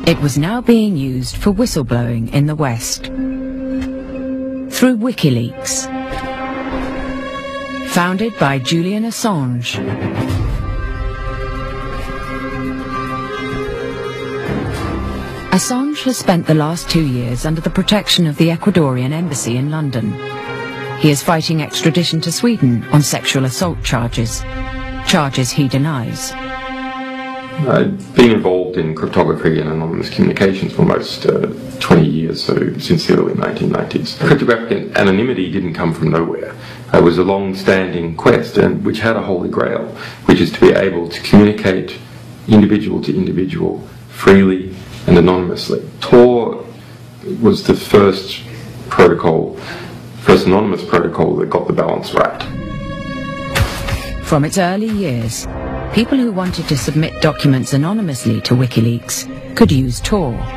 It was now being used for whistleblowing in the West. Through WikiLeaks, founded by Julian Assange, Assange has spent the last 2 years under the protection of the Ecuadorian embassy in London. He is fighting extradition to Sweden on sexual assault charges he denies. I've been involved in cryptography and anonymous communications for almost 20 years, so since the early 1990s. Cryptographic anonymity didn't come from nowhere. It was a long-standing quest, and which had a holy grail, which is to be able to communicate individual to individual freely and anonymously. Tor was the first anonymous protocol that got the balance right. From its early years, people who wanted to submit documents anonymously to WikiLeaks could use Tor.